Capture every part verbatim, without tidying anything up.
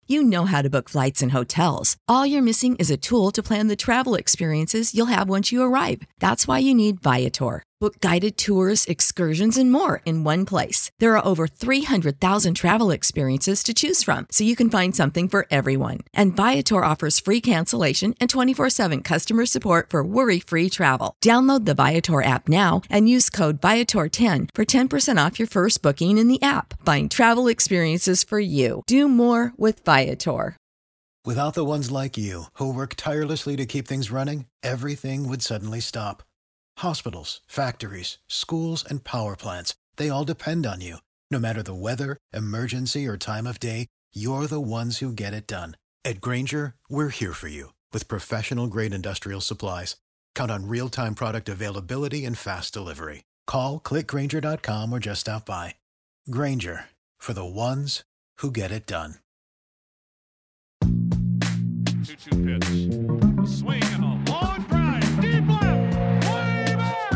You know how to book flights and hotels. All you're missing is a tool to plan the travel experiences you'll have once you arrive. That's why you need Viator. Book guided tours, excursions, and more in one place. There are over three hundred thousand travel experiences to choose from, so you can find something for everyone. And Viator offers free cancellation and twenty-four seven customer support for worry-free travel. Download the Viator app now and use code Viator ten for ten percent off your first booking in the app. Find travel experiences for you. Do more with Viator. Without the ones like you, who work tirelessly to keep things running, everything would suddenly stop. Hospitals, factories, schools, and power plants, they all depend on you. No matter the weather, emergency, or time of day, you're the ones who get it done. At Grainger, we're here for you with professional-grade industrial supplies. Count on real-time product availability and fast delivery. Call, click Grainger dot com, or just stop by. Grainger, for the ones who get it done. two two pitch. A swing and a long drive. Deep left. Way back.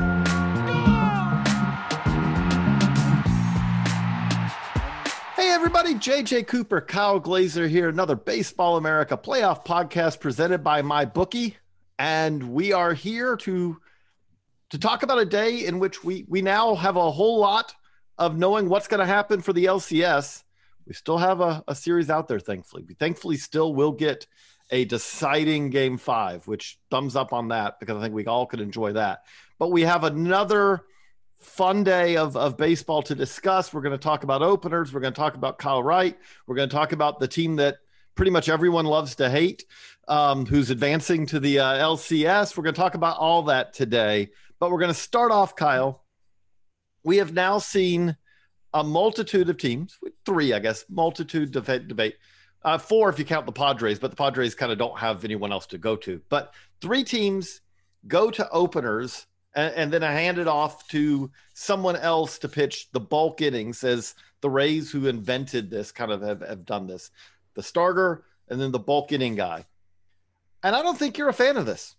Gone! Hey, everybody. J J Cooper, Kyle Glazer here. Another Baseball America playoff podcast presented by MyBookie. And we are here to, to talk about a day in which we, we now have a whole lot of knowing what's going to happen for the L C S. We still have a, a series out there, thankfully. We thankfully still will get a deciding game five, which thumbs up on that because I think we all could enjoy that. But we have another fun day of, of baseball to discuss. We're going to talk about openers. We're going to talk about Kyle Wright. We're going to talk about the team that pretty much everyone loves to hate, um, who's advancing to the uh, L C S. We're going to talk about all that today. But we're going to start off, Kyle. We have now seen a multitude of teams, three, I guess, multitude debate, debate. Uh, four if you count the Padres, but the Padres kind of don't have anyone else to go to. But three teams go to openers and, and then I hand it off to someone else to pitch the bulk innings, as the Rays, who invented this, kind of have, have done this. The starter and then the bulk inning guy. And I don't think you're a fan of this.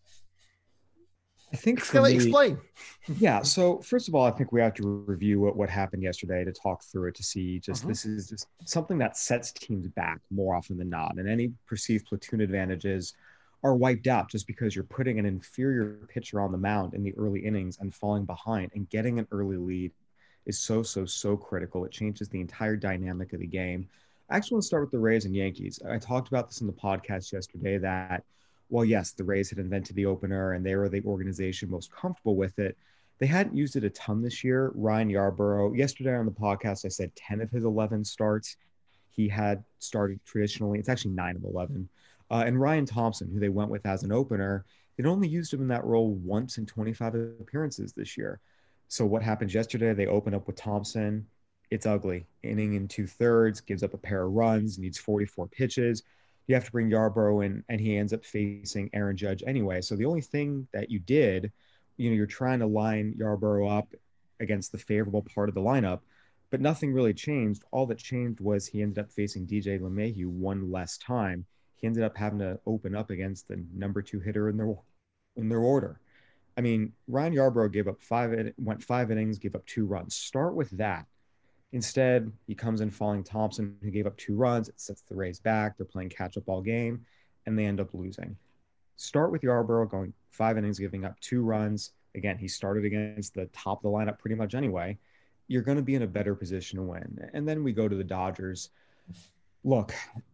I think for me, explain. Yeah. So first of all, I think we have to review what, what happened yesterday to talk through it, to see just uh-huh. This is just something that sets teams back more often than not. And any perceived platoon advantages are wiped out just because you're putting an inferior pitcher on the mound in the early innings and falling behind, and getting an early lead is so, so, so critical. It changes the entire dynamic of the game. I actually want to start with the Rays and Yankees. I talked about this in the podcast yesterday that, well, yes, the Rays had invented the opener and they were the organization most comfortable with it. They hadn't used it a ton this year. Ryan Yarbrough, yesterday on the podcast, I said ten of his eleven starts he had started traditionally. It's actually nine of eleven. Uh, and Ryan Thompson, who they went with as an opener, they'd only used him in that role once in twenty-five appearances this year. So what happens yesterday? They open up with Thompson. It's ugly. Inning in two thirds, gives up a pair of runs, needs forty-four pitches. You have to bring Yarbrough in, and he ends up facing Aaron Judge anyway. So the only thing that you did, you know, you're trying to line Yarbrough up against the favorable part of the lineup, but nothing really changed. All that changed was he ended up facing D J LeMahieu one less time. He ended up having to open up against the number two hitter in their in their order. I mean, Ryan Yarbrough gave up five, went five innings, gave up two runs. Start with that. Instead, he comes in following Thompson, who gave up two runs. It sets the Rays back. They're playing catch-up all game, and they end up losing. Start with Yarbrough going five innings, giving up two runs. Again, he started against the top of the lineup pretty much anyway. You're going to be in a better position to win. And then we go to the Dodgers. Look,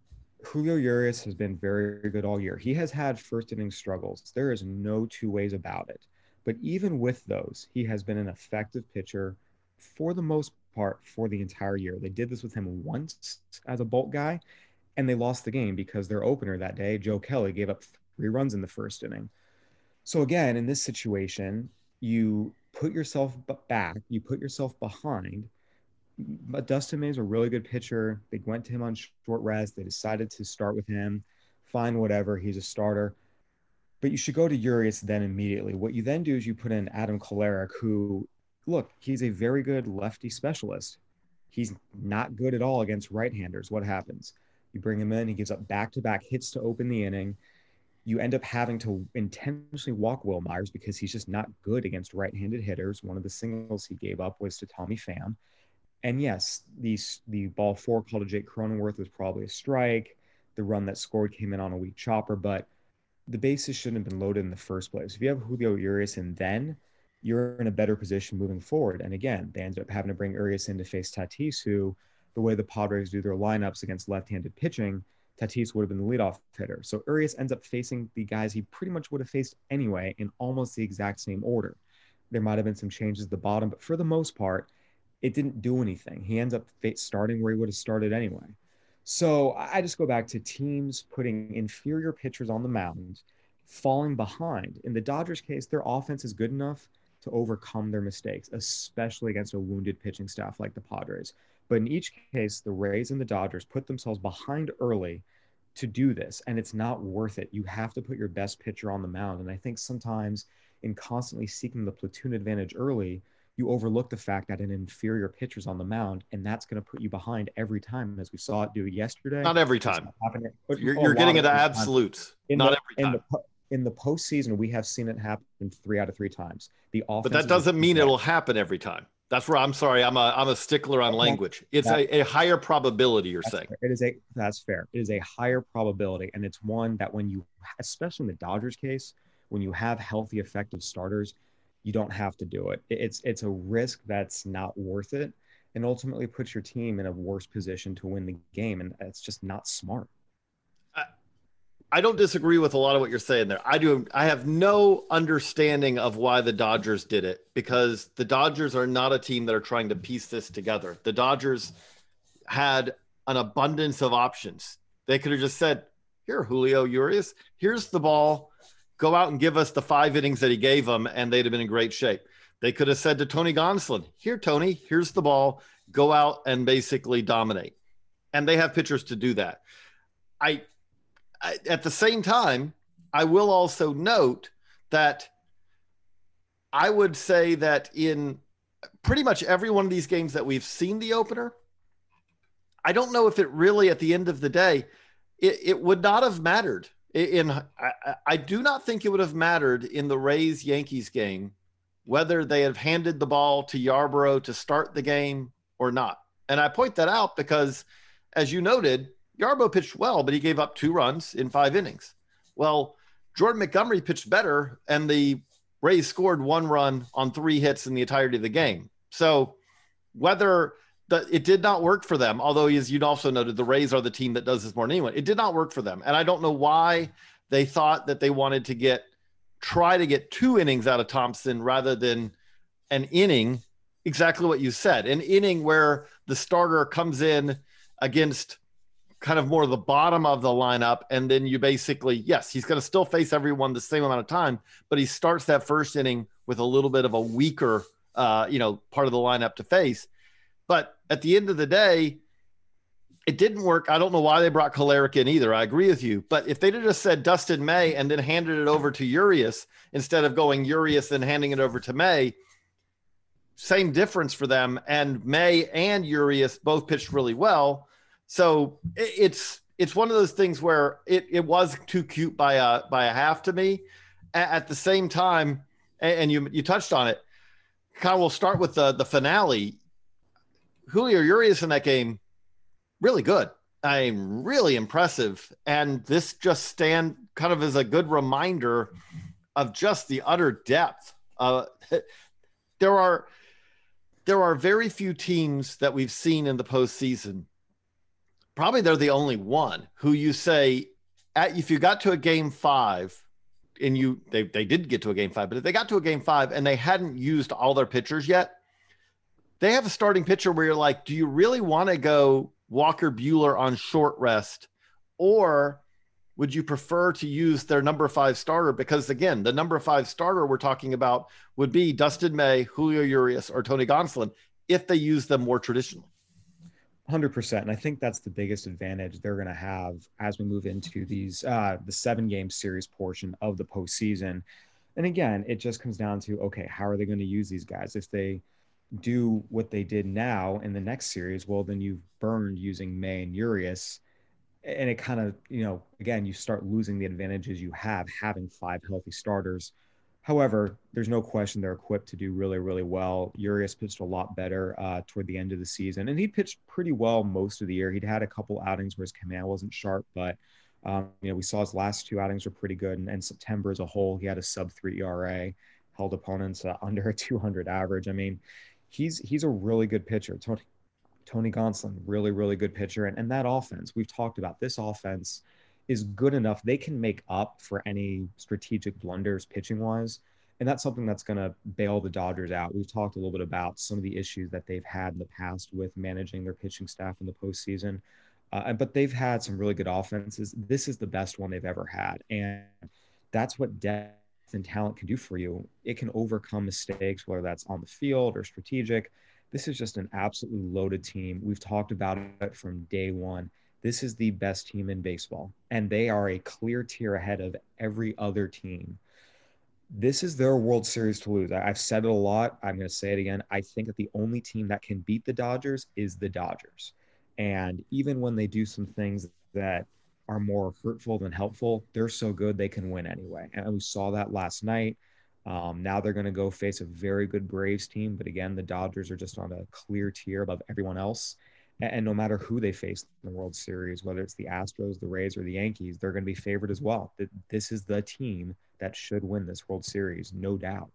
Julio Urias has been very good all year. He has had first inning struggles. There is no two ways about it. But even with those, he has been an effective pitcher for the most part for the entire year. They did this with him once as a bulk guy, and they lost the game because their opener that day, Joe Kelly, gave up three runs in the first inning. So again, in this situation, you put yourself back, you put yourself behind. But Dustin May is a really good pitcher. They went to him on short rest. They decided to start with him. Fine, whatever. He's a starter. But you should go to Urias then immediately. What you then do is you put in Adam Kolarek, who, look, he's a very good lefty specialist. He's not good at all against right-handers. What happens? You bring him in. He gives up back-to-back hits to open the inning. You end up having to intentionally walk Will Myers because he's just not good against right-handed hitters. One of the singles he gave up was to Tommy Pham. And yes, the, the ball four called to Jake Cronenworth was probably a strike. the run that scored came in on a weak chopper, but the bases shouldn't have been loaded in the first place. If you have Julio Urias in then, you're in a better position moving forward. And again, they ended up having to bring Urias in to face Tatis, who, the way the Padres do their lineups against left-handed pitching, Tatis would have been the leadoff hitter. So Urias ends up facing the guys he pretty much would have faced anyway in almost the exact same order. There might have been some changes at the bottom, but for the most part, it didn't do anything. He ends up starting where he would have started anyway. So I just go back to teams putting inferior pitchers on the mound, falling behind. In the Dodgers case, their offense is good enough to overcome their mistakes, especially against a wounded pitching staff like the Padres. But in each case, the Rays and the Dodgers put themselves behind early to do this, and it's not worth it. You have to put your best pitcher on the mound. And I think sometimes in constantly seeking the platoon advantage early, you overlook the fact that an inferior pitcher's on the mound, and that's going to put you behind every time, as we saw it do yesterday. Not every time. You're, you're getting into absolutes. Not the, every time. In the, in the postseason, we have seen it happen three out of three times. The offense, but that doesn't mean it'll happen every time. That's where I'm sorry. I'm a I'm a stickler on language. It's that, a, a higher probability. You're saying fair. It is a that's fair. It is a higher probability, and it's one that when you, especially in the Dodgers case, when you have healthy, effective starters, you don't have to do it. It's it's a risk that's not worth it, and ultimately puts your team in a worse position to win the game, and it's just not smart. I, I don't disagree with a lot of what you're saying there. I do. I have no understanding of why the Dodgers did it, because the Dodgers are not a team that are trying to piece this together. The Dodgers had an abundance of options. They could have just said, "Here, Julio Urias, here's the ball. Go out and give us the five innings that he gave them," and they'd have been in great shape. They could have said to Tony Gonsolin, "Here, Tony, here's the ball. Go out and basically dominate." And they have pitchers to do that. I, I at the same time, I will also note that I would say that in pretty much every one of these games that we've seen the opener, I don't know if it really, at the end of the day, it, it would not have mattered. In I, I do not think it would have mattered in the Rays-Yankees game whether they have handed the ball to Yarbrough to start the game or not. And I point that out because, as you noted, Yarbrough pitched well, but he gave up two runs in five innings. Well, Jordan Montgomery pitched better, and the Rays scored one run on three hits in the entirety of the game. So whether the, it did not work for them, although, as you'd also noted, the Rays are the team that does this more than anyone. It did not work for them. And I don't know why they thought that they wanted to get try to get two innings out of Thompson rather than an inning. Exactly what you said, an inning where the starter comes in against kind of more the bottom of the lineup. And then you basically, yes, he's going to still face everyone the same amount of time, but he starts that first inning with a little bit of a weaker, uh, you know, part of the lineup to face. But at the end of the day, it didn't work. I don't know why they brought Kolarek in either. I agree with you. But if they'd have just said Dustin May and then handed it over to Urias instead of going Urias and handing it over to May, same difference for them. And May and Urias both pitched really well. So it's it's one of those things where it, it was too cute by a by a half to me. At the same time, and you you touched on it, kind of we'll start with the, the finale. Julio Urias in that game, really good. I'm really impressive. And this just stand kind of as a good reminder of just the utter depth. Uh, there are there are very few teams that we've seen in the postseason. Probably they're the only one who you say, at, if you got to a game five, and you they, they did get to a game five, but if they got to a game five and they hadn't used all their pitchers yet, they have a starting pitcher where you're like, do you really want to go Walker Buehler on short rest, or would you prefer to use their number five starter? Because again, the number five starter we're talking about would be Dustin May, Julio Urias, or Tony Gonsolin if they use them more traditionally. one hundred percent. And I think that's the biggest advantage they're going to have as we move into these, uh, the seven game series portion of the postseason. And again, it just comes down to, okay, how are they going to use these guys? If they do what they did now in the next series, well, then you've burned using May and Urias. And it kind of, you know, again, you start losing the advantages you have having five healthy starters However, there's no question they're equipped to do really, really well. Urias pitched a lot better uh, toward the end of the season, and he pitched pretty well most of the year. He'd had a couple outings where his command wasn't sharp, but um, you know, we saw his last two outings were pretty good. And, and September as a whole, he had a sub three E R A, held opponents uh, under a two hundred average. I mean, he's he's a really good pitcher. Tony, Tony Gonsolin, really, really good pitcher. And, and that offense, we've talked about this offense is good enough. They can make up for any strategic blunders pitching wise. And that's something that's going to bail the Dodgers out. We've talked a little bit about some of the issues that they've had in the past with managing their pitching staff in the postseason. Uh, but they've had some really good offenses. This is the best one they've ever had. And that's what depth and talent can do for you. It can overcome mistakes, whether that's on the field or strategic. This is just an absolutely loaded team. We've talked about it from day one. This is the best team in baseball, and they are a clear tier ahead of every other team. This is their World Series to lose. I've said it a lot. I'm going to say it again. I think that the only team that can beat the Dodgers is the Dodgers. And even when they do some things that are more hurtful than helpful, they're so good they can win anyway. And we saw that last night. Um, now they're going to go face a very good Braves team. But again, the Dodgers are just on a clear tier above everyone else. And no matter who they face in the World Series, whether it's the Astros, the Rays, or the Yankees, they're going to be favored as well. This is the team that should win this World Series, no doubt.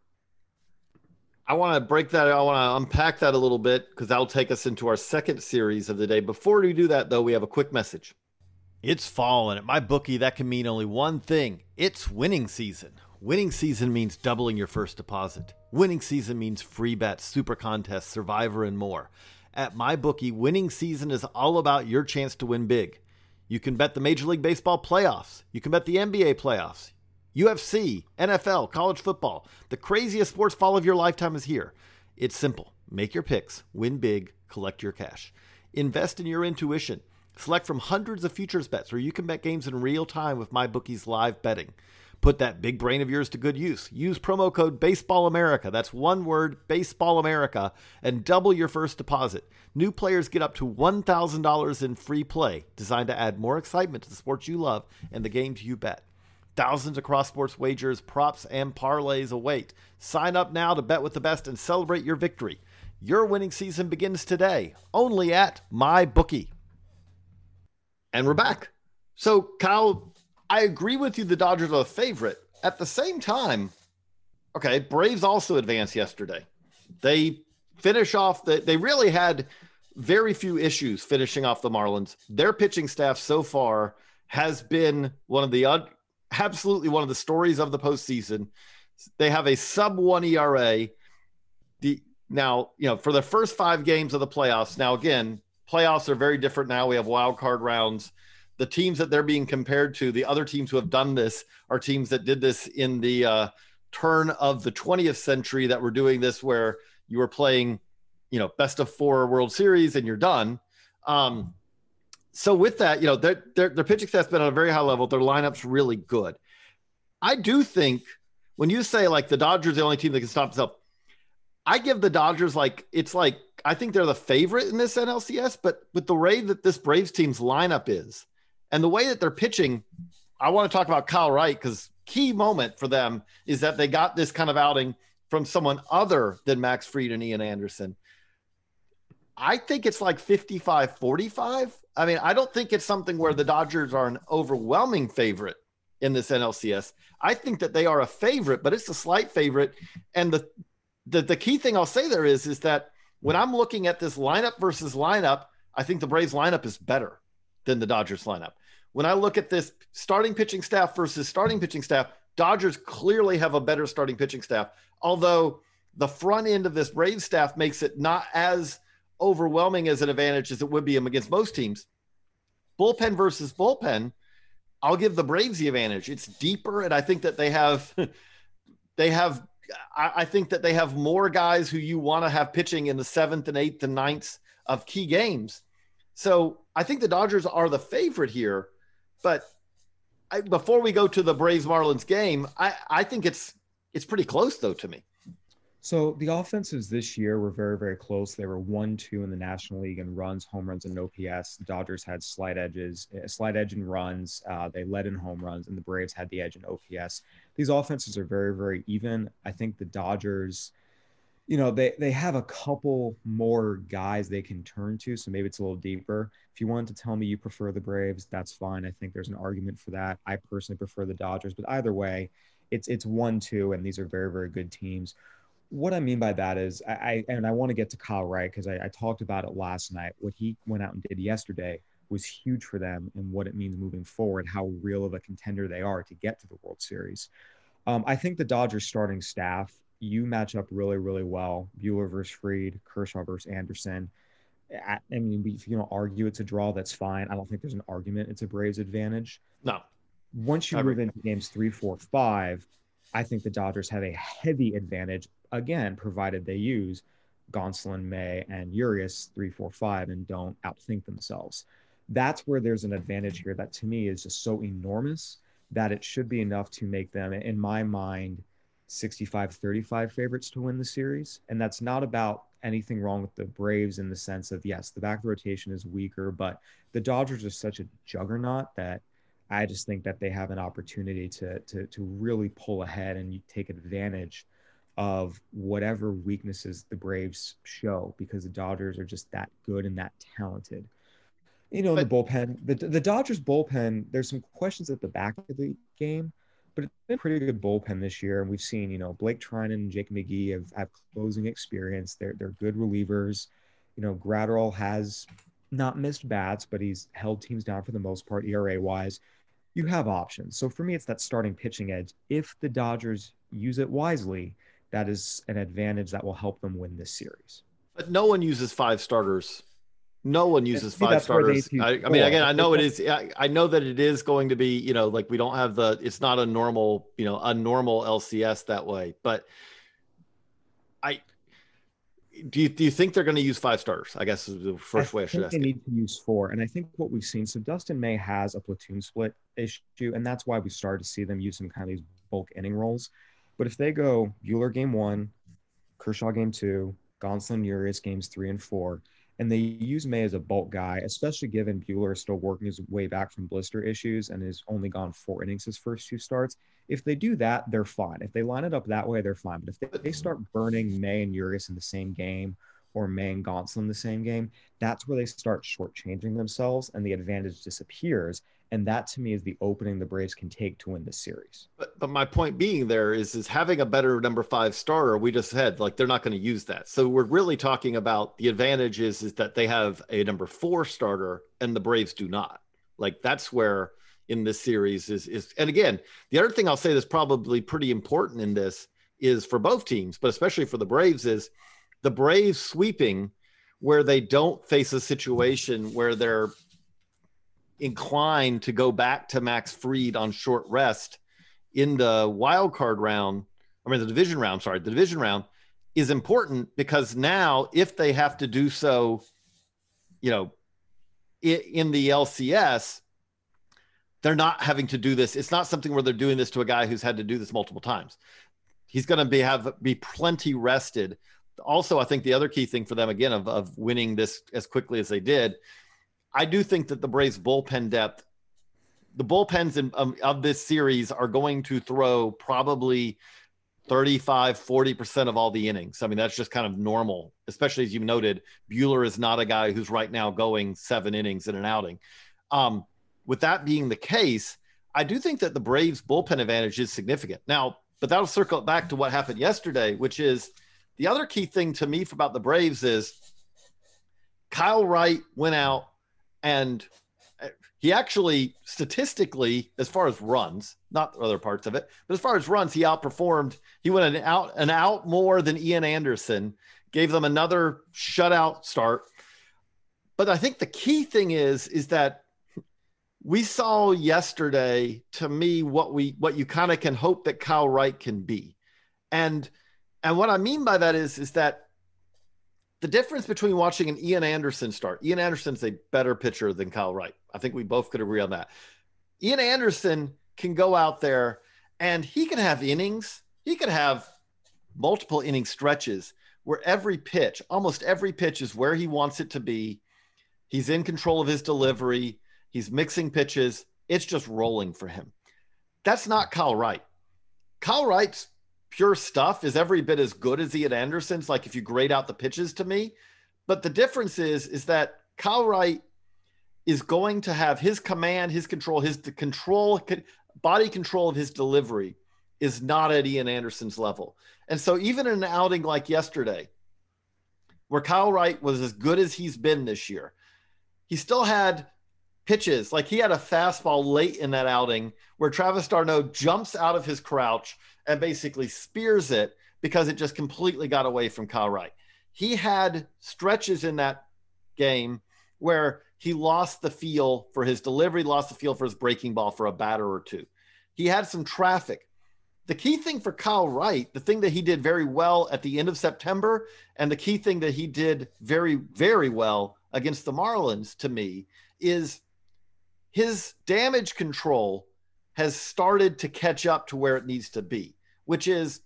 I want to break that. I want to unpack that a little bit because that'll take us into our second series of the day. Before we do that, though, we have a quick message. It's fall, and at MyBookie, that can mean only one thing. It's winning season. Winning season means doubling your first deposit. Winning season means free bets, super contests, Survivor, and more. At MyBookie, winning season is all about your chance to win big. You can bet the Major League Baseball playoffs. You can bet the N B A playoffs. U F C, N F L, college football. The craziest sports fall of your lifetime is here. It's simple. Make your picks, win big, collect your cash. Invest in your intuition. Select from hundreds of futures bets where you can bet games in real time with MyBookie's live betting. Put that big brain of yours to good use. Use promo code BaseballAmerica. That's one word, BaseballAmerica, and double your first deposit. New players get up to one thousand dollars in free play, designed to add more excitement to the sports you love and the games you bet. Thousands of cross-sports wagers, props, and parlays await. Sign up now to bet with the best and celebrate your victory. Your winning season begins today, only at MyBookie. And we're back. So, Kyle, I agree with you. The Dodgers are a favorite. At the same time, okay, Braves also advanced yesterday. They finish off the, they really had very few issues finishing off the Marlins. Their pitching staff so far has been one of the, uh, absolutely one of the stories of the postseason. They have a sub one E R A. The, now, you know, for the first five games of the playoffs. Now, again, playoffs are very different now. We have wild card rounds. The teams that they're being compared to, the other teams who have done this, are teams that did this in the uh, turn of the twentieth century that were doing this, where you were playing, you know, best of four World Series and you're done. Um, so with that, you know, their, their, their pitching staff's been at a very high level. Their lineup's really good. I do think when you say like the Dodgers are the only team that can stop itself, I give the Dodgers like, it's like, I think they're the favorite in this N L C S, but with the way that this Braves team's lineup is, and the way that they're pitching, I want to talk about Kyle Wright because key moment for them is that they got this kind of outing from someone other than Max Fried and Ian Anderson. I think it's like fifty-five forty-five. I mean, I don't think it's something where the Dodgers are an overwhelming favorite in this N L C S. I think that they are a favorite, but it's a slight favorite. And the the, the key thing I'll say there is, is that when I'm looking at this lineup versus lineup, I think the Braves lineup is better than the Dodgers lineup. When I look at this starting pitching staff versus starting pitching staff, Dodgers clearly have a better starting pitching staff. Although the front end of this Braves staff makes it not as overwhelming as an advantage as it would be against most teams. Bullpen versus bullpen, I'll give the Braves the advantage. It's deeper, and I think that they have, they have, I, I think that they have more guys who you want to have pitching in the seventh and eighth and ninth of key games. So I think the Dodgers are the favorite here, but I, before we go to the Braves Marlins game, I, I think it's it's pretty close though to me. So the offenses this year were very, very close. They were one, two in the National League in runs, home runs, and O P S. The Dodgers had slight edges, a slight edge in runs. Uh, they led in home runs, and the Braves had the edge in O P S. These offenses are very, very even. I think the Dodgers, you know, they they have a couple more guys they can turn to, so maybe it's a little deeper. If you wanted to tell me you prefer the Braves, that's fine. I think there's an argument for that. I personally prefer the Dodgers, but either way, it's it's one, two, and these are very, very good teams. What I mean by that is, I, I and I want to get to Kyle Wright because I, I talked about it last night. What he went out and did yesterday was huge for them and what it means moving forward, how real of a contender they are to get to the World Series. Um, I think the Dodgers starting staff, you match up really, really well. Buehler versus Fried, Kershaw versus Anderson. I, I mean, if you don't argue it's a draw, that's fine. I don't think there's an argument it's a Braves advantage. No. Once you move into games three, four, five, I think the Dodgers have a heavy advantage, again, provided they use Gonsolin, May, and Urias three, four, five and don't outthink themselves. That's where there's an advantage here that to me is just so enormous that it should be enough to make them, in my mind, sixty-five thirty-five favorites to win the series. And that's not about anything wrong with the Braves in the sense of, yes, the back rotation is weaker, but the Dodgers are such a juggernaut that I just think that they have an opportunity to to to really pull ahead and you take advantage of whatever weaknesses the Braves show because the Dodgers are just that good and that talented. You know, but, the bullpen, the the Dodgers bullpen, there's some questions at the back of the game, but it's been a pretty good bullpen this year. And we've seen, you know, Blake Trinan and Jake McGee have, have closing experience. They're they're good relievers. You know, Gratterall has not missed bats, but he's held teams down for the most part, E R A-wise. You have options. So for me, it's that starting pitching edge. If the Dodgers use it wisely, that is an advantage that will help them win this series. But no one uses five starters. No one uses five starters. I, I mean, again, I know it is. I, I know that it is going to be, you know, like we don't have the, it's not a normal, you know, a normal L C S that way. But I, do you, do you think they're going to use five starters? I guess is the first I way I should ask. They need to use four. And I think what we've seen, so Dustin May has a platoon split issue, and that's why we started to see them use some kind of these bulk inning roles. But if they go Buehler game one, Kershaw game two, Gonsolin, Urias games three and four, and they use May as a bulk guy, especially given Buehler is still working his way back from blister issues and has only gone four innings his first two starts. If they do that, they're fine. If they line it up that way, they're fine. But if they, they start burning May and Urias in the same game or May and Gonsolin in the same game, that's where they start shortchanging themselves and the advantage disappears. And that to me is the opening the Braves can take to win this series. But, but my point being there is, is having a better number five starter, we just said, like, they're not going to use that. So we're really talking about the advantage is, is that they have a number four starter and the Braves do not. Like, that's where in this series is, is, and again, the other thing I'll say that's probably pretty important in this is for both teams, but especially for the Braves, is the Braves sweeping where they don't face a situation where they're inclined to go back to Max Fried on short rest in the wild card round. I mean, the division round, sorry, the division round is important because now if they have to do so, you know, in the L C S, they're not having to do this. It's not something where they're doing this to a guy who's had to do this multiple times. He's going to be, have be plenty rested. Also, I think the other key thing for them, again, of, of winning this as quickly as they did, I do think that the Braves bullpen depth, the bullpens in, um, of this series are going to throw probably thirty-five, forty percent of all the innings. I mean, that's just kind of normal, especially as you noted, Buehler is not a guy who's right now going seven innings in an outing. Um, with that being the case, I do think that the Braves bullpen advantage is significant. Now, but that'll circle it back to what happened yesterday, which is the other key thing to me about the Braves is Kyle Wright went out and he actually statistically, as far as runs, not other parts of it, but as far as runs, he outperformed. He went an out, an out more than Ian Anderson, gave them another shutout start. But I think the key thing is, is that we saw yesterday, to me, what we what you kind of can hope that Kyle Wright can be. And and what I mean by that is, is that the difference between watching an Ian Anderson start, Ian Anderson's a better pitcher than Kyle Wright. I think we both could agree on that. Ian Anderson can go out there and he can have innings. He could have multiple inning stretches where every pitch, almost every pitch is where he wants it to be. He's in control of his delivery. He's mixing pitches. It's just rolling for him. That's not Kyle Wright. Kyle Wright's pure stuff is every bit as good as Ian Anderson's, like if you grade out the pitches to me. But the difference is, is that Kyle Wright is going to have his command, his control, his the control, body control of his delivery is not at Ian Anderson's level. And so even in an outing like yesterday, where Kyle Wright was as good as he's been this year, he still had pitches. Like he had a fastball late in that outing where Travis d'Arnaud jumps out of his crouch and basically spears it because it just completely got away from Kyle Wright. He had stretches in that game where he lost the feel for his delivery, lost the feel for his breaking ball for a batter or two. He had some traffic. The key thing for Kyle Wright, the thing that he did very well at the end of September, and the key thing that he did very, very well against the Marlins to me, is his damage control has started to catch up to where it needs to be, which is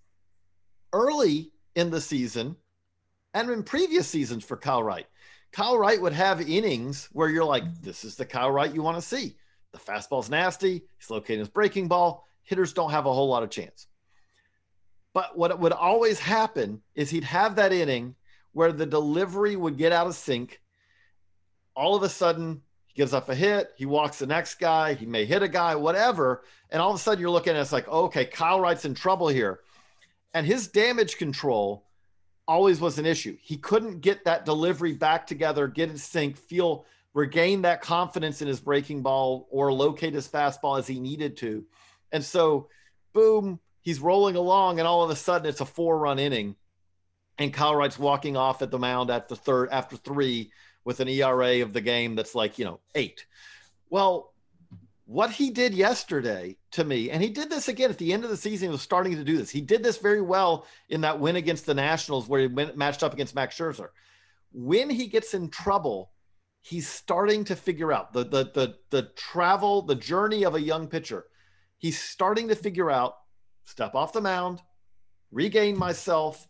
early in the season and in previous seasons for Kyle Wright. Kyle Wright would have innings where you're like, this is the Kyle Wright you want to see. The fastball's nasty. He's locating his breaking ball. Hitters don't have a whole lot of chance. But what would always happen is he'd have that inning where the delivery would get out of sync. All of a sudden, he gives up a hit. He walks the next guy. He may hit a guy, whatever. And all of a sudden, you're looking at it, it's like, oh, okay, Kyle Wright's in trouble here. And his damage control always was an issue. He couldn't get that delivery back together, get in sync, feel, regain that confidence in his breaking ball or locate his fastball as he needed to. And so, boom, he's rolling along, and all of a sudden it's a four-run inning, and Kyle Wright's walking off at the mound at the third after three with an E R A of the game that's like, you know, eight. Well, what he did yesterday to me, and he did this again at the end of the season, he was starting to do this. He did this very well in that win against the Nationals where he went, matched up against Max Scherzer. When he gets in trouble, he's starting to figure out the, the, the, the travel, the journey of a young pitcher. He's starting to figure out, step off the mound, regain myself,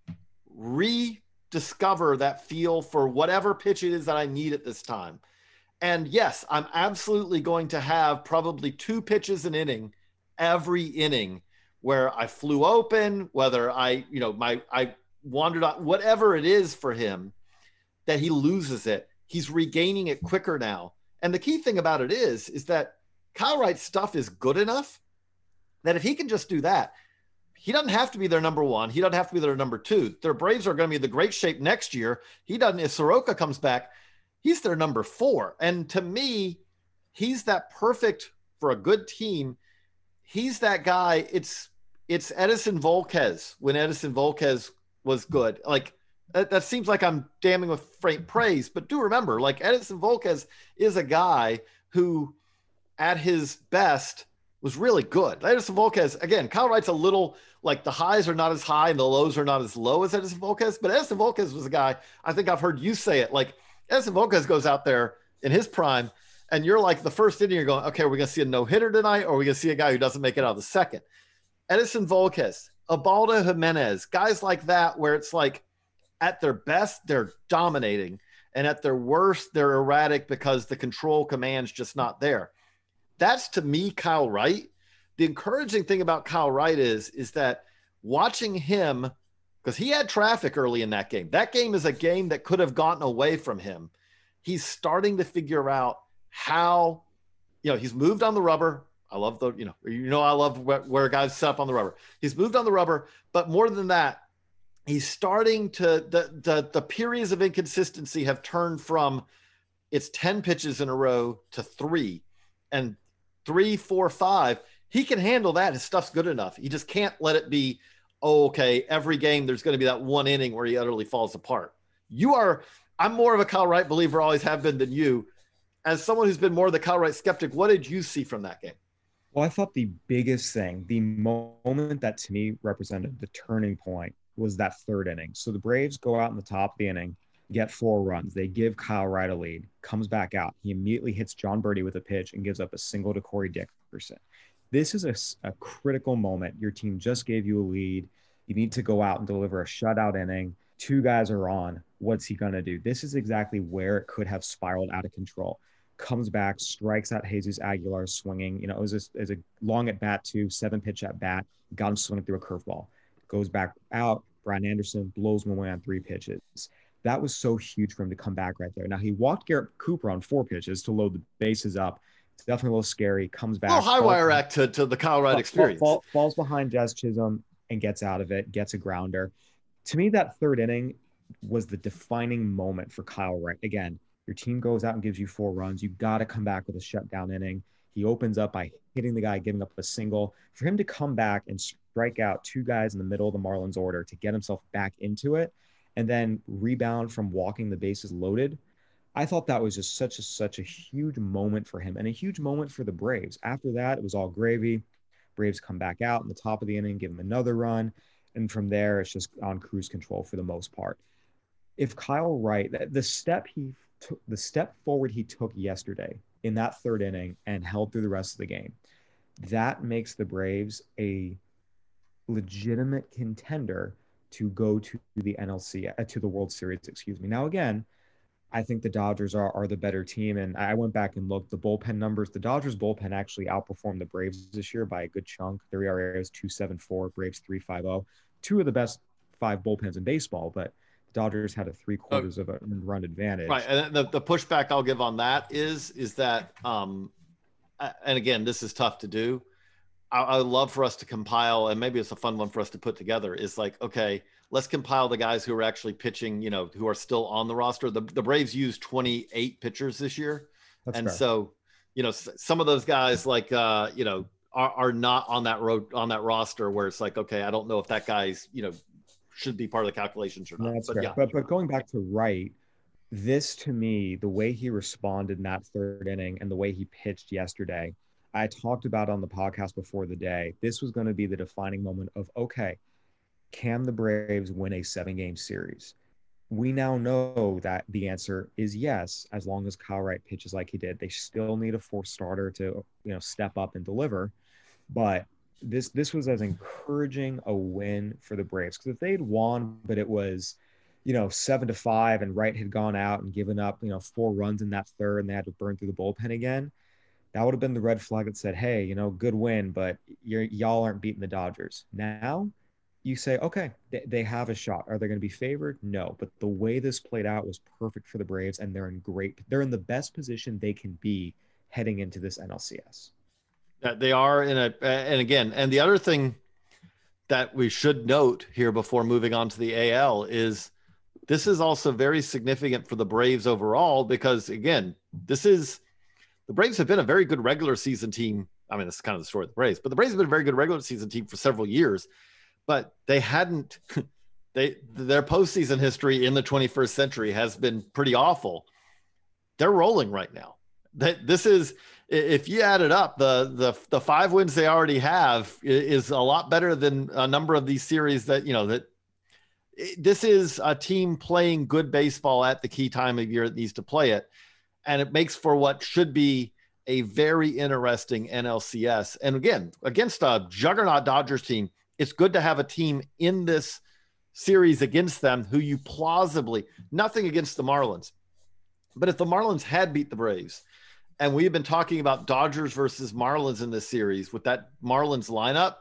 rediscover that feel for whatever pitch it is that I need at this time. And yes, I'm absolutely going to have probably two pitches an inning every inning where I flew open, whether I, you know, my, I wandered out, whatever it is for him that he loses it. He's regaining it quicker now. And the key thing about it is, is that Kyle Wright's stuff is good enough that if he can just do that, he doesn't have to be their number one. He doesn't have to be their number two. Their Braves are going to be in the great shape next year. He doesn't, if Soroka comes back, he's their number four. And to me, he's that perfect for a good team. He's that guy. It's, it's Edinson Volquez when Edinson Volquez was good. Like that, that seems like I'm damning with faint praise, but do remember, like Edinson Volquez is a guy who at his best was really good. Edinson Volquez, again, Kyle Wright's a little, like the highs are not as high and the lows are not as low as Edinson Volquez, but Edinson Volquez was a guy, I think I've heard you say it, like Edinson Volquez goes out there in his prime and you're like the first inning, you're going, okay, we're going to see a no-hitter tonight or we're going to see a guy who doesn't make it out of the second. Edinson Volquez, Ubaldo Jimenez, guys like that where it's like at their best, they're dominating, and at their worst, they're erratic because the control command's just not there. That's to me Kyle Wright. The encouraging thing about Kyle Wright is, is that watching him, because he had traffic early in that game. That game is a game that could have gotten away from him. He's starting to figure out how, you know, he's moved on the rubber. I love the, you know, you know, I love where, where guys set up on the rubber. He's moved on the rubber, but more than that, he's starting to, the, the, the periods of inconsistency have turned from it's ten pitches in a row to three and three, four, five. He can handle that. His stuff's good enough. He just can't let it be, oh, okay, every game there's going to be that one inning where he utterly falls apart. You are, I'm more of a Kyle Wright believer, always have been, than you. As someone who's been more of the Kyle Wright skeptic, what did you see from that game? Well, I thought the biggest thing, the moment that to me represented the turning point was that third inning. So the Braves go out in the top of the inning, get four runs. They give Kyle Wright a lead, comes back out. He immediately hits John Birdie with a pitch and gives up a single to Corey Dickerson. This is a, a critical moment. Your team just gave you a lead. You need to go out and deliver a shutout inning. Two guys are on. What's he going to do? This is exactly where it could have spiraled out of control. Comes back, strikes out Jesus Aguilar swinging. You know, it was a, it was a long at bat, too, seven pitch at bat. Got him swinging through a curveball. Goes back out. Brian Anderson blows him away on three pitches. That was so huge for him to come back right there. Now, he walked Garrett Cooper on four pitches to load the bases up. It's definitely a little scary. Comes back. Oh, high wire act to, to the Kyle Wright experience. Fall, fall, falls behind Jazz Chisholm and gets out of it, gets a grounder. To me, that third inning was the defining moment for Kyle Wright. Again, your team goes out and gives you four runs. You got to come back with a shutdown inning. He opens up by hitting the guy, giving up a single. For him to come back and strike out two guys in the middle of the Marlins order to get himself back into it and then rebound from walking the bases loaded, I thought that was just such a, such a huge moment for him and a huge moment for the Braves. After that, it was all gravy. Braves come back out in the top of the inning, give him another run. And from there, it's just on cruise control for the most part. If Kyle Wright, the step he took, the step forward he took yesterday in that third inning and held through the rest of the game, that makes the Braves a legitimate contender to go to the N L C, uh, to the World Series, excuse me. Now, again, I think the Dodgers are, are the better team. And I went back and looked the bullpen numbers. The Dodgers bullpen actually outperformed the Braves this year by a good chunk. Their E R A is two point seven four, Braves three point five oh. Two of the best five bullpens in baseball, but the Dodgers had a three quarters oh. of a run advantage. Right. And the, the pushback I'll give on that is, is that, um, and again, this is tough to do. I, I would love for us to compile, and maybe it's a fun one for us to put together, is like, okay, let's compile the guys who are actually pitching, you know, who are still on the roster. The, the Braves used twenty-eight pitchers this year. That's and fair. So, you know, some of those guys like, uh, you know, are, are not on that road, on that roster where it's like, okay, I don't know if that guy's, you know, should be part of the calculations or not. No, that's but, fair. yeah. but but going back to Wright, this to me, the way he responded in that third inning and the way he pitched yesterday, I talked about on the podcast before the day, this was going to be the defining moment of, okay, can the Braves win a seven-game series? We now know that the answer is yes, as long as Kyle Wright pitches like he did. They still need a fourth starter to, you know, step up and deliver. But this this was as encouraging a win for the Braves, because if they'd won, but it was, you know, seven to five, and Wright had gone out and given up, you know, four runs in that third, and they had to burn through the bullpen again, that would have been the red flag that said, hey, you know, good win, but you're, y'all aren't beating the Dodgers. Now you say, okay, they, they have a shot. Are they going to be favored? No. But the way this played out was perfect for the Braves, and they're in great, they're in the best position they can be heading into this N L C S. That they are in a, and again, and the other thing that we should note here before moving on to the A L is this is also very significant for the Braves overall, because again, this is, the Braves have been a very good regular season team. I mean, this is kind of the story of the Braves, but the Braves have been a very good regular season team for several years, but they hadn't, they, their postseason history in the twenty-first century has been pretty awful. They're rolling right now. That this is, if you add it up, the, the, the five wins they already have is a lot better than a number of these series that, you know, that this is a team playing good baseball at the key time of year it needs to play it. And it makes for what should be a very interesting N L C S. And again, against a juggernaut Dodgers team, it's good to have a team in this series against them who you plausibly, nothing against the Marlins, but if the Marlins had beat the Braves, and we've been talking about Dodgers versus Marlins in this series with that Marlins lineup,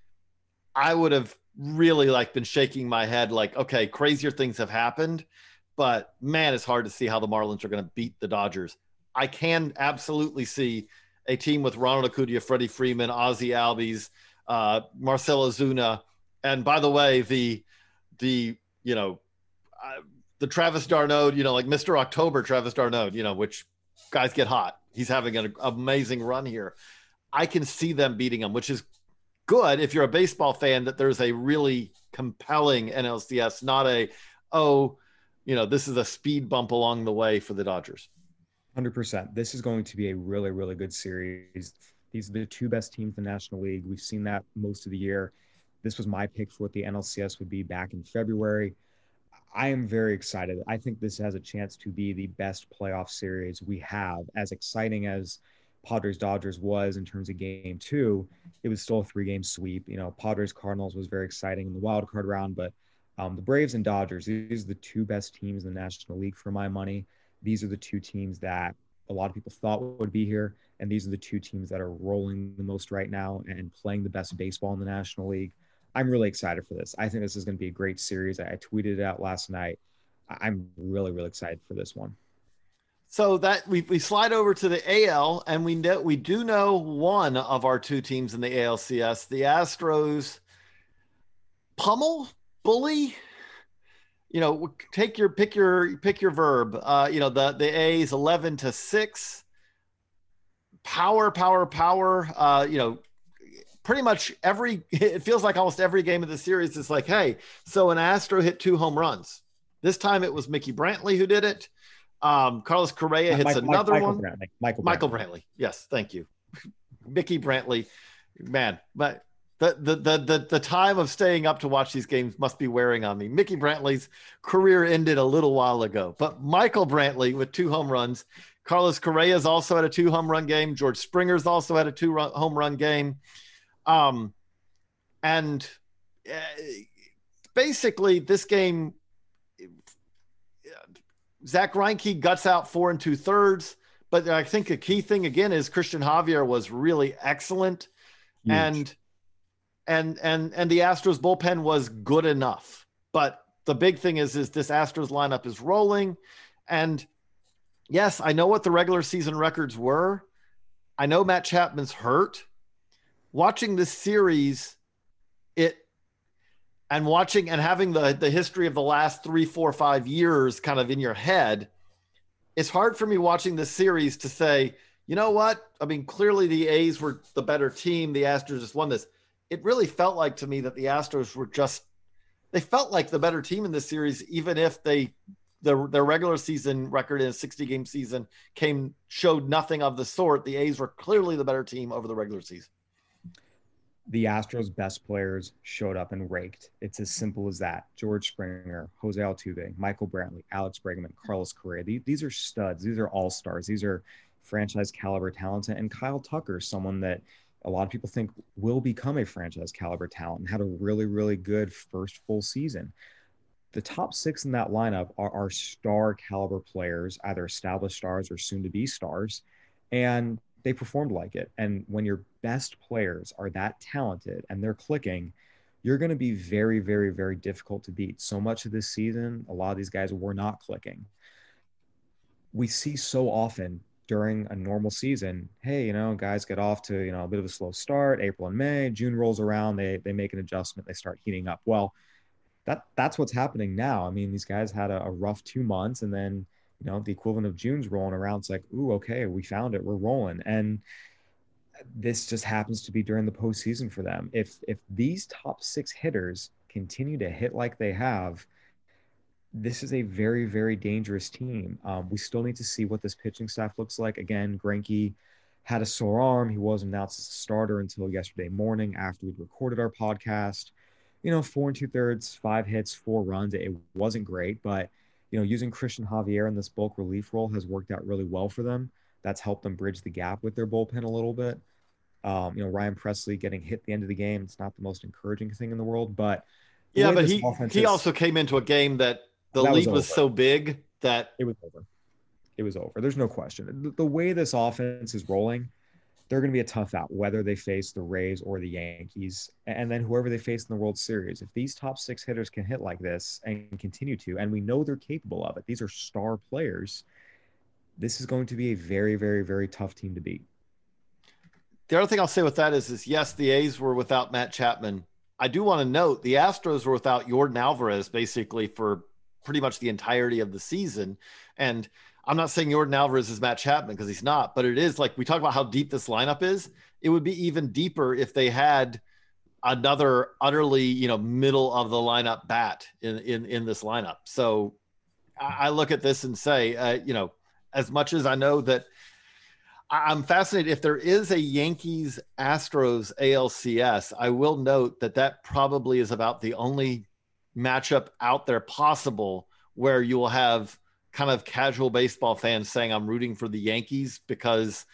I would have really like been shaking my head like, okay, crazier things have happened, but man, it's hard to see how the Marlins are going to beat the Dodgers. I can absolutely see a team with Ronald Acuna, Freddie Freeman, Ozzie Albies, uh, Marcell Ozuna, and by the way, the the you know uh, the Travis d'Arnaud, you know, like Mister October Travis d'Arnaud, you know, which guys get hot. He's having an amazing run here. I can see them beating him, which is good if you're a baseball fan, that there's a really compelling N L C S, not a, oh, you know, this is a speed bump along the way for the Dodgers. one hundred percent. This is going to be a really, really good series. These are the two best teams in the National League. We've seen that most of the year. This was my pick for what the N L C S would be back in February. I am very excited. I think this has a chance to be the best playoff series we have, as exciting as Padres Dodgers was in terms of game two, it was still a three game sweep. You know, Padres Cardinals was very exciting in the wild card round, but um, the Braves and Dodgers, these are the two best teams in the National League for my money. These are the two teams that a lot of people thought would be here. And these are the two teams that are rolling the most right now and playing the best baseball in the National League. I'm really excited for this. I think this is going to be a great series. I tweeted it out last night. I'm really, really excited for this one. So that we, we slide over to the A L, and we know we do know one of our two teams in the A L C S, the Astros. Pummel, bully, you know, take your pick your pick your verb. Uh, you know, the the A's eleven to six. Power, power, power. Uh, you know, pretty much every. It feels like almost every game of the series is like, hey, so an Astro hit two home runs. This time it was Mickey Brantley who did it. Um, Carlos Correa hits Mike, another Michael one. Brantley. Michael, Michael Brantley. Brantley. Yes, thank you. Mickey Brantley, man, but the, the the the the time of staying up to watch these games must be wearing on me. Mickey Brantley's career ended a little while ago, but Michael Brantley with two home runs. Carlos Correa's also had a two home run game. George Springer's also had a two run, home run game. Um, and uh, basically this game, Zach Greinke guts out four and two thirds, but I think a key thing again is Christian Javier was really excellent. Huge. and and and and the Astros bullpen was good enough. But the big thing is is this Astros lineup is rolling, and yes, I know what the regular season records were. I know Matt Chapman's hurt. Watching this series, it and watching and having the, the history of the last three, four, five years kind of in your head, it's hard for me watching this series to say, you know what? I mean, clearly the A's were the better team. The Astros just won this. It really felt like to me that the Astros were just, they felt like the better team in this series, even if they, their, their regular season record in a sixty game season came, showed nothing of the sort. The A's were clearly the better team over the regular season. The Astros' best players showed up and raked. It's as simple as that. George Springer, Jose Altuve, Michael Brantley, Alex Bregman, Carlos Correa. These, these are studs. These are all-stars. These are franchise caliber talents. And Kyle Tucker, someone that a lot of people think will become a franchise caliber talent and had a really, really good first full season. The top six in that lineup are, are star caliber players, either established stars or soon to be stars. And they performed like it. And when your best players are that talented and they're clicking, you're going to be very, very, very difficult to beat. So much of this season, a lot of these guys were not clicking. We see so often during a normal season, hey, you know, guys get off to, you know, a bit of a slow start, April and May, June rolls around, they they make an adjustment, they start heating up. Well, that that's what's happening now. I mean, these guys had a, a rough two months and then, you know, the equivalent of June's rolling around. It's like, ooh, okay, we found it. We're rolling. And this just happens to be during the postseason for them. If if these top six hitters continue to hit like they have, this is a very, very dangerous team. Um, we still need to see what this pitching staff looks like. Again, Greinke had a sore arm. He wasn't announced as a starter until yesterday morning after we'd recorded our podcast. You know, four and two thirds, five hits, four runs. It wasn't great, but you know, using Christian Javier in this bulk relief role has worked out really well for them. That's helped them bridge the gap with their bullpen a little bit. Um, you know, Ryan Presley getting hit at the end of the game, it's not the most encouraging thing in the world, but yeah, but he he is, also came into a game that the that lead was, was so big that it was over. It was over. There's no question. The, the way this offense is rolling, they're going to be a tough out, whether they face the Rays or the Yankees, and then whoever they face in the World Series. If these top six hitters can hit like this and continue to, and we know they're capable of it, these are star players, this is going to be a very, very, very tough team to beat. The other thing I'll say with that is, is yes, the A's were without Matt Chapman. I do want to note the Astros were without Yordan Alvarez basically for pretty much the entirety of the season. And I'm not saying Yordan Alvarez is Matt Chapman because he's not, but it is like we talk about how deep this lineup is. It would be even deeper if they had another utterly, you know, middle of the lineup bat in, in, in this lineup. So I, I look at this and say, uh, you know, as much as I know that I, I'm fascinated, if there is a Yankees Astros A L C S, I will note that that probably is about the only matchup out there possible where you will have kind of casual baseball fans saying I'm rooting for the Yankees because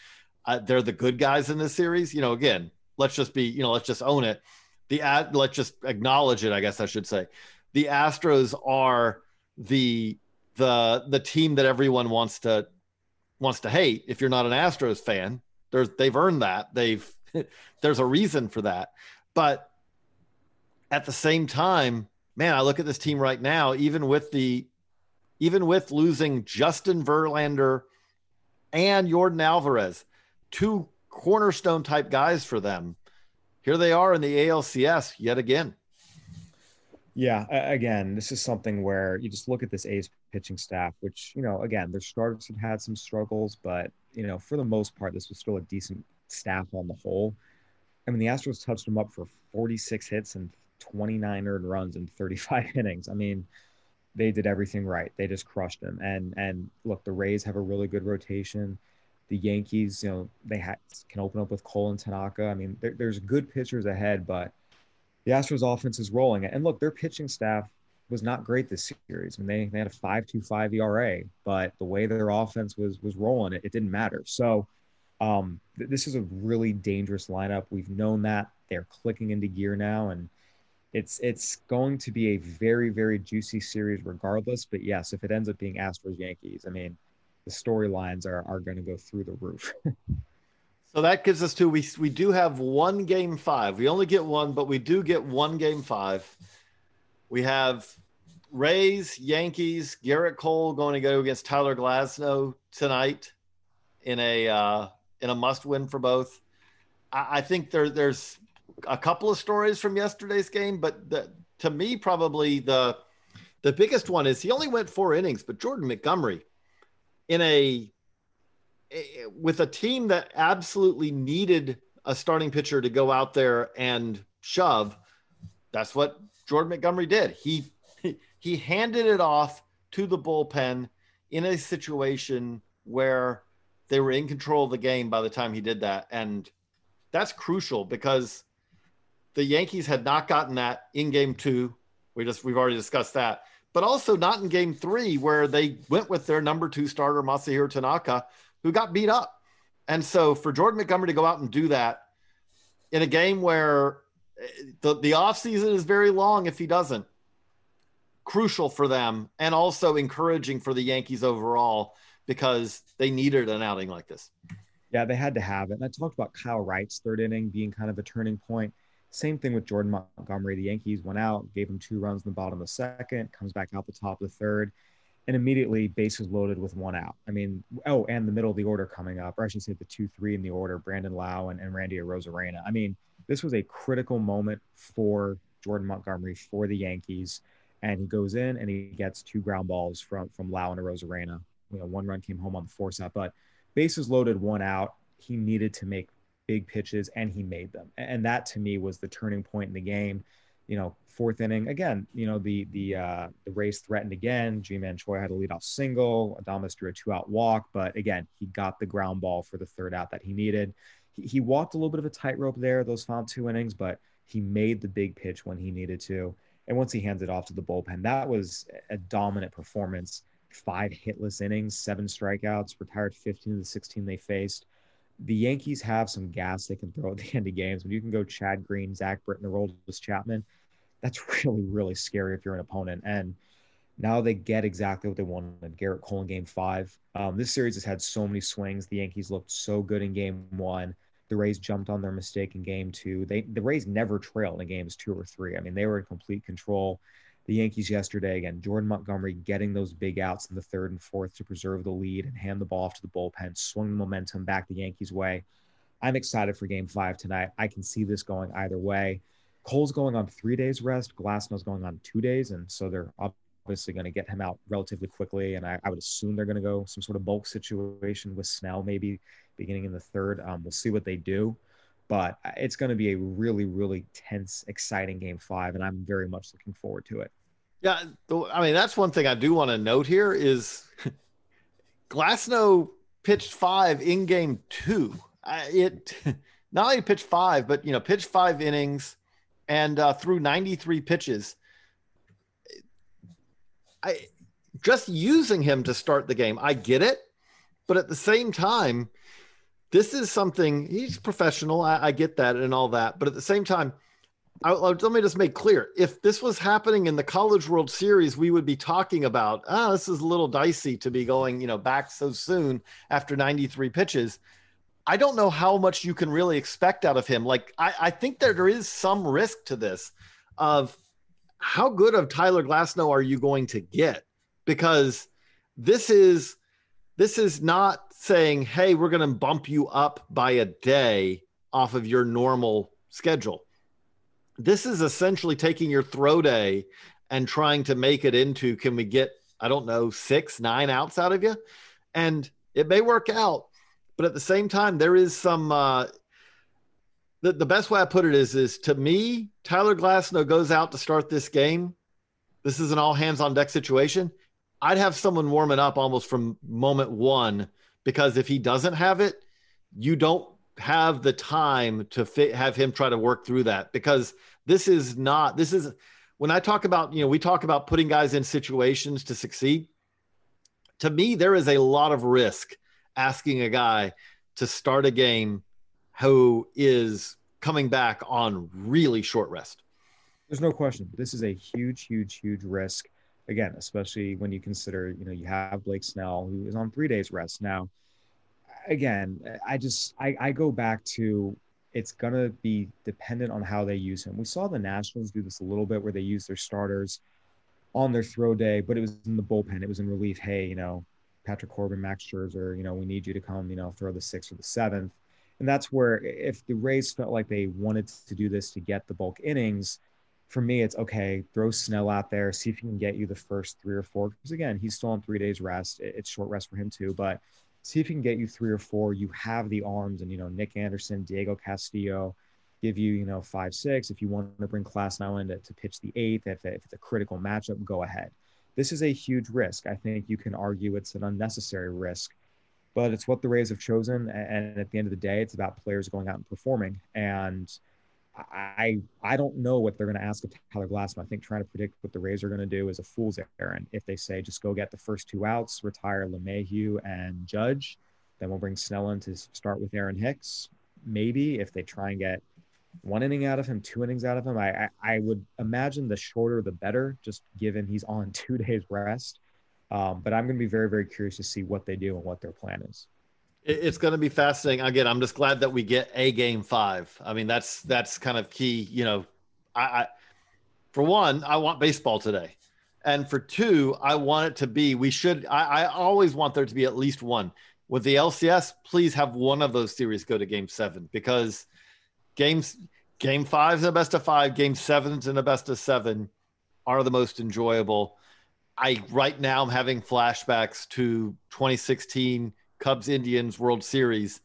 Uh, they're the good guys in this series. You know, again, let's just be, you know, let's just own it. The ad, let's just acknowledge it. I guess I should say, the Astros are the the the team that everyone wants to wants to hate. If you're not an Astros fan, there's they've earned that. They've there's a reason for that. But at the same time, man, I look at this team right now, even with the even with losing Justin Verlander and Yordan Alvarez, two cornerstone type guys for them. Here they are in the A L C S yet again. Yeah, again, this is something where you just look at this A's pitching staff, which, you know, again, their starters have had some struggles, but, you know, for the most part, this was still a decent staff on the whole. I mean, the Astros touched them up for forty-six hits and twenty-nine earned runs in thirty-five innings. I mean, they did everything right. They just crushed them. And, and look, the Rays have a really good rotation. The Yankees, you know, they ha- can open up with Cole and Tanaka. I mean, there, there's good pitchers ahead, but the Astros offense is rolling. And look, their pitching staff was not great this series. I mean, they, they had a five point two five E R A, but the way their offense was was rolling, it, it didn't matter. So um, th- this is a really dangerous lineup. We've known that. They're clicking into gear now, and it's it's going to be a very, very juicy series regardless. But yes, if it ends up being Astros-Yankees, I mean, the storylines are, are going to go through the roof. So that gives us two. We we do have one game five. We only get one, but we do get one game five. We have Rays, Yankees, Garrett Cole going to go against Tyler Glasnow tonight in a uh, in a must win for both. I, I think there there's a couple of stories from yesterday's game, but the, to me probably the the biggest one is he only went four innings, but Jordan Montgomery in a with a team that absolutely needed a starting pitcher to go out there and shove, that's what Jordan Montgomery did. He he handed it off to the bullpen in a situation where they were in control of the game by the time he did that. And that's crucial because the Yankees had not gotten that in game two. We just, we've already discussed that, but also not in game three where they went with their number two starter, Masahiro Tanaka, who got beat up. And so for Jordan Montgomery to go out and do that in a game where the, the offseason is very long if he doesn't, crucial for them and also encouraging for the Yankees overall because they needed an outing like this. Yeah, they had to have it. And I talked about Kyle Wright's third inning being kind of a turning point. Same thing with Jordan Montgomery. The Yankees went out, gave him two runs in the bottom of the second, comes back out the top of the third, and immediately bases loaded with one out. I mean, oh, and the middle of the order coming up, or I should say the two three in the order, Brandon Lau and, and Randy Arozarena. I mean, this was a critical moment for Jordan Montgomery, for the Yankees, and he goes in and he gets two ground balls from, from Lau and Arozarena. You know, one run came home on the force out, but bases loaded, one out. He needed to make big pitches, and he made them. And that, to me, was the turning point in the game. You know, fourth inning, again, you know, the the uh, the Rays threatened again. Ji-Man Choi had a leadoff single. Adames drew a two-out walk. But, again, he got the ground ball for the third out that he needed. He, he walked a little bit of a tightrope there, those final two innings, but he made the big pitch when he needed to. And once he hands it off to the bullpen, that was a dominant performance. Five hitless innings, seven strikeouts, retired fifteen of the sixteen they faced. The Yankees have some gas they can throw at the end of games. When you can go Chad Green, Zach Britton, Aroldis Chapman, that's really, really scary if you're an opponent. And now they get exactly what they wanted. Garrett Cole in game five. Um, this series has had so many swings. The Yankees looked so good in game one. The Rays jumped on their mistake in game two. They The Rays never trailed in games two or three. I mean, they were in complete control. The Yankees yesterday, again, Jordan Montgomery getting those big outs in the third and fourth to preserve the lead and hand the ball off to the bullpen, swung the momentum back the Yankees' way. I'm excited for game five tonight. I can see this going either way. Cole's going on three days rest. Glasnow's going on two days, and so they're obviously going to get him out relatively quickly, and I, I would assume they're going to go some sort of bulk situation with Snell maybe beginning in the third. Um, we'll see what they do. But it's going to be a really, really tense, exciting game five, and I'm very much looking forward to it. Yeah, I mean, that's one thing I do want to note here is Glasnow pitched five in game two. Uh, it not only pitched five, but, you know, pitched five innings and uh, threw ninety-three pitches. I just using him to start the game, I get it. But at the same time, this is something, he's professional. I, I get that and all that. But at the same time, I, let me just make clear. If this was happening in the College World Series, we would be talking about, oh, this is a little dicey to be going, you know, back so soon after ninety-three pitches. I don't know how much you can really expect out of him. Like, I, I think that there is some risk to this of how good of Tyler Glasnow are you going to get? Because this is, this is not saying, hey, we're going to bump you up by a day off of your normal schedule. This is essentially taking your throw day and trying to make it into, can we get, I don't know, six, nine outs out of you? And it may work out, but at the same time, there is some, uh, the, the best way I put it is, is to me, Tyler Glasnow goes out to start this game. This is an all hands on deck situation. I'd have someone warming up almost from moment one, because if he doesn't have it, you don't have the time to fit, have him try to work through that, because this is not, this is when I talk about, you know, we talk about putting guys in situations to succeed. To me, there is a lot of risk asking a guy to start a game who is coming back on really short rest. There's no question. This is a huge, huge, huge risk. Again, especially when you consider, you know, you have Blake Snell, who is on three days rest now. Again, I just, I, I go back to, it's going to be dependent on how they use him. We saw the Nationals do this a little bit where they use their starters on their throw day, but it was in the bullpen. It was in relief. Hey, you know, Patrick Corbin, Max Scherzer, you know, we need you to come, you know, throw the sixth or the seventh. And that's where, if the Rays felt like they wanted to do this to get the bulk innings, for me, it's okay, throw Snell out there, see if he can get you the first three or four. Because again, he's still on three days rest. It's short rest for him too, but see if he can get you three or four. You have the arms, and, you know, Nick Anderson, Diego Castillo give you, you know, five, six. If you want to bring Glasnow in to, to pitch the eighth, if, if it's a critical matchup, go ahead. This is a huge risk. I think you can argue it's an unnecessary risk, but it's what the Rays have chosen. And at the end of the day, it's about players going out and performing. And I I don't know what they're going to ask of Tyler Glasnow. I think trying to predict what the Rays are going to do is a fool's errand. If they say just go get the first two outs, retire LeMahieu and Judge, then we'll bring Snell in to start with Aaron Hicks. Maybe if they try and get one inning out of him, two innings out of him, I I, I would imagine the shorter the better, just given he's on two days rest. Um, but I'm going to be very, very curious to see what they do and what their plan is. It's going to be fascinating. Again, I'm just glad that we get a game five. I mean, that's that's kind of key. You know, I, I for one, I want baseball today, and for two, I want it to be. We should. I, I always want there to be at least one with the L C S. Please have one of those series go to game seven, because games game five is a best of five, game sevens and a best of seven are the most enjoyable. I right now I'm having flashbacks to twenty sixteen. Cubs Indians World Series.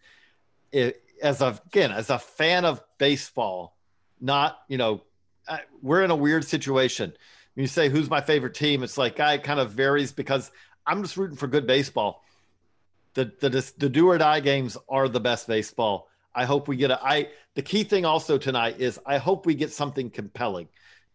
It, as a, again, as a fan of baseball, not, you know, I, we're in a weird situation. When you say, who's my favorite team? It's like, I kind of varies, because I'm just rooting for good baseball. The, the, the do or die games are the best baseball. I hope we get a, I, the key thing also tonight is I hope we get something compelling.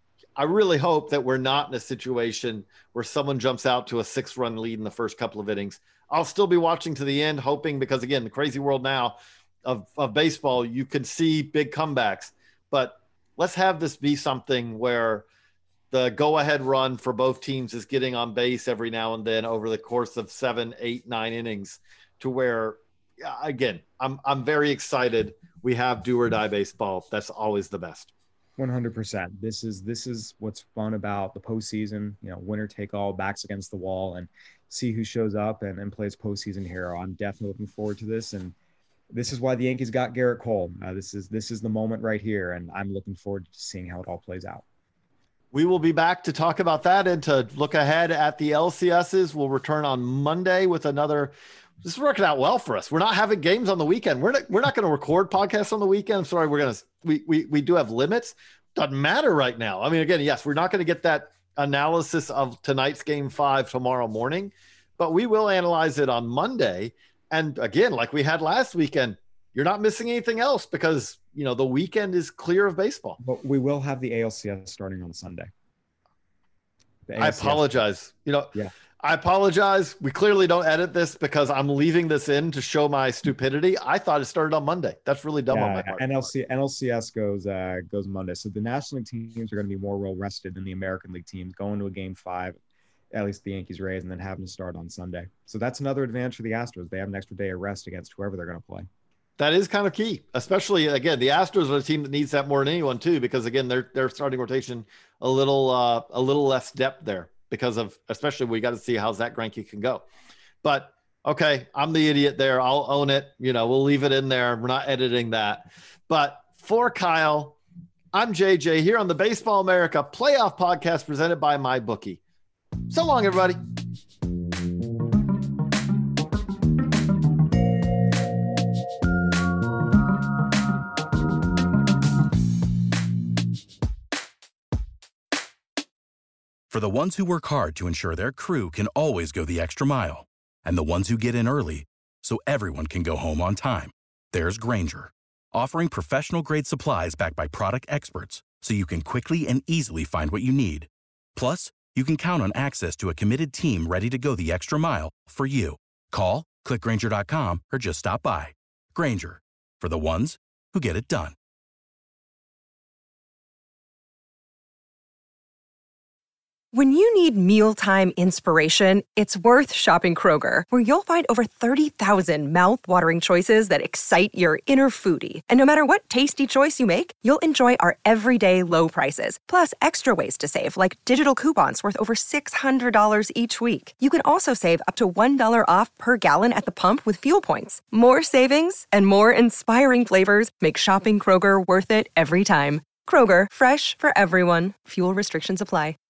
I really hope that we're not in a situation where someone jumps out to a six run lead in the first couple of innings. I'll still be watching to the end, hoping, because again, the crazy world now of, of baseball, you can see big comebacks, but let's have this be something where the go ahead run for both teams is getting on base every now and then over the course of seven, eight, nine innings, to where, again, I'm, I'm very excited. We have do or die baseball. That's always the best. one hundred percent. This is this is what's fun about the postseason. You know, winner take all, backs against the wall, and see who shows up and, and plays postseason hero. I'm definitely looking forward to this, and this is why the Yankees got Garrett Cole. Uh, this is this is the moment right here, and I'm looking forward to seeing how it all plays out. We will be back to talk about that and to look ahead at the L C Ss. We'll return on Monday with another. This is working out well for us. We're not having games on the weekend. We're not, we're not going to record podcasts on the weekend. I'm sorry. We're going to, we, we, we do have limits. Doesn't matter right now. I mean, again, yes, we're not going to get that analysis of tonight's game five tomorrow morning, but we will analyze it on Monday. And again, like we had last weekend, you're not missing anything else, because, you know, the weekend is clear of baseball. But we will have the A L C S starting on Sunday. I apologize. You know, yeah. I apologize. We clearly don't edit this because I'm leaving this in to show my stupidity. I thought it started on Monday. That's really dumb yeah, on my part. N L C, N L C S goes uh, goes Monday. So the National League teams are going to be more well rested than the American League teams, going to a game five, at least the Yankees Rays, and then having to start on Sunday. So that's another advantage for the Astros. They have an extra day of rest against whoever they're going to play. That is kind of key, especially again, the Astros are a team that needs that more than anyone too, because again, their their starting rotation a little uh, a little less depth there because of, especially we got to see how Zach Greinke can go. But okay, I'm the idiot there. I'll own it. You know, we'll leave it in there. We're not editing that. But for Kyle, I'm J J here on the Baseball America Playoff Podcast presented by MyBookie. So long, everybody. For the ones who work hard to ensure their crew can always go the extra mile, and the ones who get in early so everyone can go home on time, there's Grainger, offering professional-grade supplies backed by product experts so you can quickly and easily find what you need. Plus, you can count on access to a committed team ready to go the extra mile for you. Call, click Grainger dot com, or just stop by. Grainger, for the ones who get it done. When you need mealtime inspiration, it's worth shopping Kroger, where you'll find over thirty thousand mouth-watering choices that excite your inner foodie. And no matter what tasty choice you make, you'll enjoy our everyday low prices, plus extra ways to save, like digital coupons worth over six hundred dollars each week. You can also save up to one dollar off per gallon at the pump with fuel points. More savings and more inspiring flavors make shopping Kroger worth it every time. Kroger, fresh for everyone. Fuel restrictions apply.